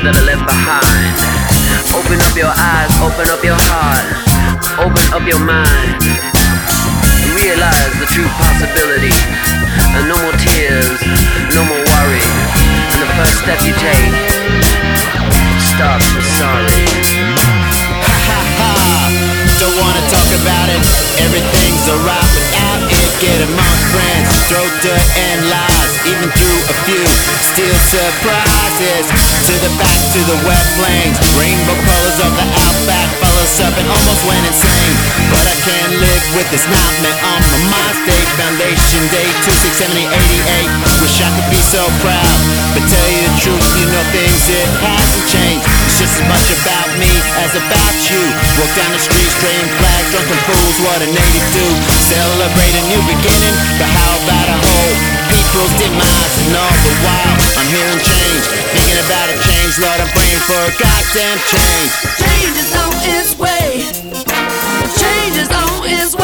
that are left behind. Open up your eyes, open up your heart, open up your mind. Realize the true possibility. And no more tears, no more worry. And the first step you take starts with sorry. Ha ha ha, don't wanna talk about it. Everything's alright without it. Get amongst friends, throw dirt and lies, even through a few steel surprises. To the back, to the wet plains, rainbow colors of the outback. Follow us up and almost went insane, but I can't live with this nightmare on my mind state. Foundation day 267088. Wish I could be so proud, but tell you the truth, you know things, it hasn't changed. It's just as much about me as about you. Walk down the street, spraying flags, drunken fools, what a native do. Celebrate a new beginning, but how about a whole people's demise? And all the while I'm hearing change, thinking about a change. Lord, I'm praying for a goddamn change. Change is on its way. Change is on its way.